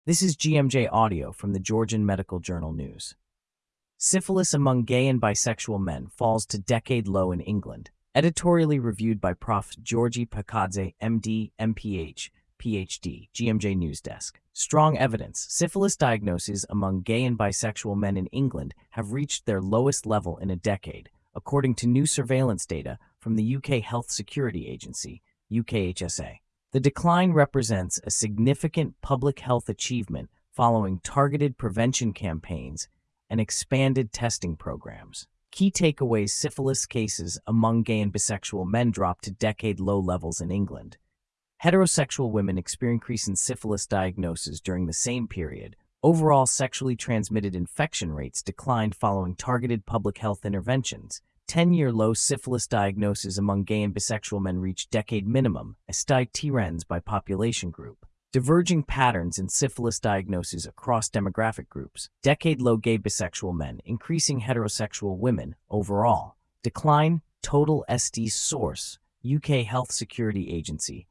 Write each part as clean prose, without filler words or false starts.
This is GMJ Audio from the Georgian Medical Journal News. Syphilis among gay and bisexual men falls to decade low in England. Editorially reviewed by Prof. Georgi Pakadze, MD, MPH, PhD, GMJ News Desk. Strong evidence. Syphilis diagnoses among gay and bisexual men in England have reached their lowest level in a decade, according to new surveillance data from the UK Health Security Agency, UKHSA. The decline represents a significant public health achievement following targeted prevention campaigns and expanded testing programs. Key takeaways: syphilis cases among gay and bisexual men dropped to decade-low levels in England. Heterosexual women experience increase in syphilis diagnoses during the same period. Overall sexually transmitted infection rates declined following targeted public health interventions. 10-year low syphilis diagnoses among gay and bisexual men reached decade minimum, as trends by population group. Diverging patterns in syphilis diagnoses across demographic groups. Decade-low gay bisexual men, increasing heterosexual women, overall. Decline, total SD source, UK Health Security Agency,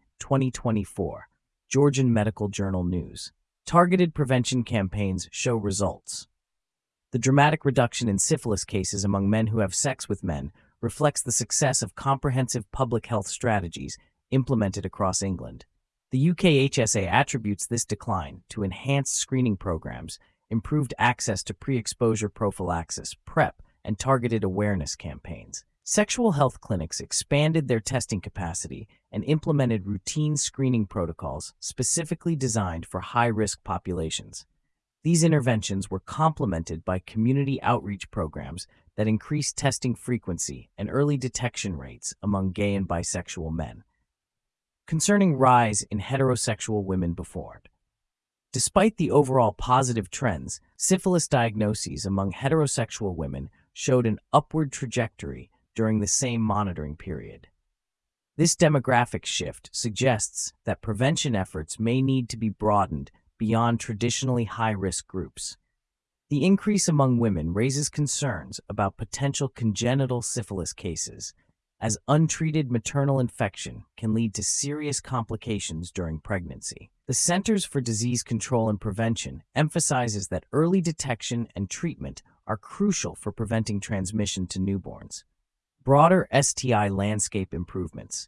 2024. Georgian Medical Journal News. Targeted prevention campaigns show results. The dramatic reduction in syphilis cases among men who have sex with men reflects the success of comprehensive public health strategies implemented across England. The UKHSA attributes this decline to enhanced screening programs, improved access to pre-exposure prophylaxis, PrEP, and targeted awareness campaigns. Sexual health clinics expanded their testing capacity and implemented routine screening protocols specifically designed for high-risk populations. These interventions were complemented by community outreach programs that increased testing frequency and early detection rates among gay and bisexual men. Concerning rise in heterosexual women before. Despite the overall positive trends, syphilis diagnoses among heterosexual women showed an upward trajectory during the same monitoring period. This demographic shift suggests that prevention efforts may need to be broadened beyond traditionally high-risk groups. The increase among women raises concerns about potential congenital syphilis cases, as untreated maternal infection can lead to serious complications during pregnancy. The Centers for Disease Control and Prevention emphasizes that early detection and treatment are crucial for preventing transmission to newborns. Broader STI landscape improvements.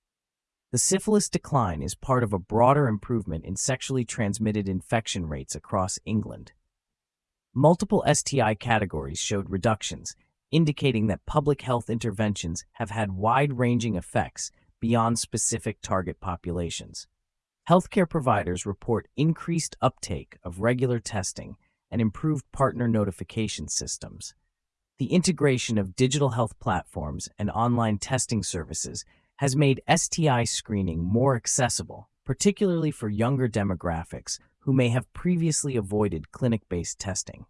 The syphilis decline is part of a broader improvement in sexually transmitted infection rates across England. Multiple STI categories showed reductions, indicating that public health interventions have had wide-ranging effects beyond specific target populations. Healthcare providers report increased uptake of regular testing and improved partner notification systems. The integration of digital health platforms and online testing services has made STI screening more accessible, particularly for younger demographics who may have previously avoided clinic-based testing.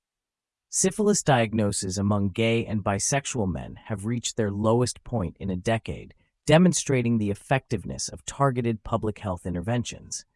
Syphilis diagnoses among gay and bisexual men have reached their lowest point in a decade, demonstrating the effectiveness of targeted public health interventions.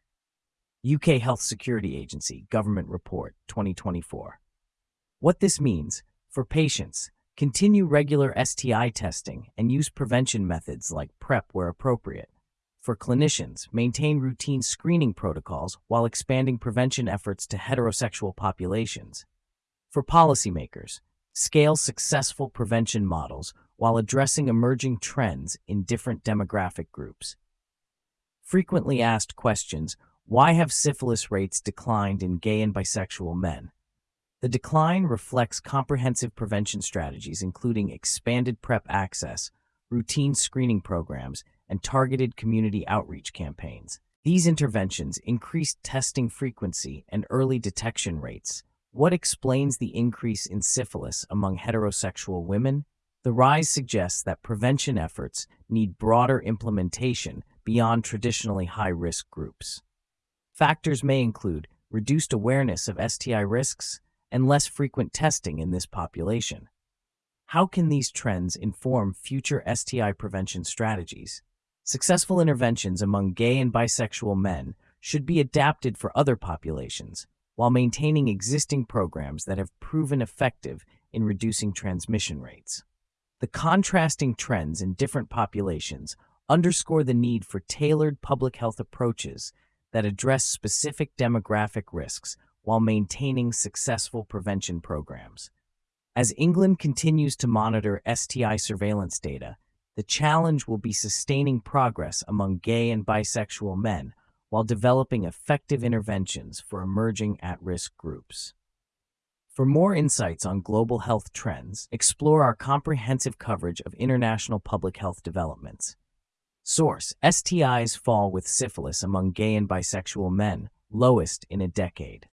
UK Health Security Agency Government Report 2024. What this means for patients: continue regular STI testing and use prevention methods like PrEP where appropriate. For clinicians, maintain routine screening protocols while expanding prevention efforts to heterosexual populations. For policymakers, scale successful prevention models while addressing emerging trends in different demographic groups. Frequently asked questions: why have syphilis rates declined in gay and bisexual men? The decline reflects comprehensive prevention strategies including expanded PrEP access, routine screening programs, and targeted community outreach campaigns. These interventions increased testing frequency and early detection rates. What explains the increase in syphilis among heterosexual women? The rise suggests that prevention efforts need broader implementation beyond traditionally high-risk groups. Factors may include reduced awareness of STI risks and less frequent testing in this population. How can these trends inform future STI prevention strategies? Successful interventions among gay and bisexual men should be adapted for other populations, while maintaining existing programs that have proven effective in reducing transmission rates. The contrasting trends in different populations underscore the need for tailored public health approaches that address specific demographic risks while maintaining successful prevention programs. As England continues to monitor STI surveillance data, the challenge will be sustaining progress among gay and bisexual men while developing effective interventions for emerging at-risk groups. For more insights on global health trends, explore our comprehensive coverage of international public health developments. Source: STIs fall with syphilis among gay and bisexual men, lowest in a decade.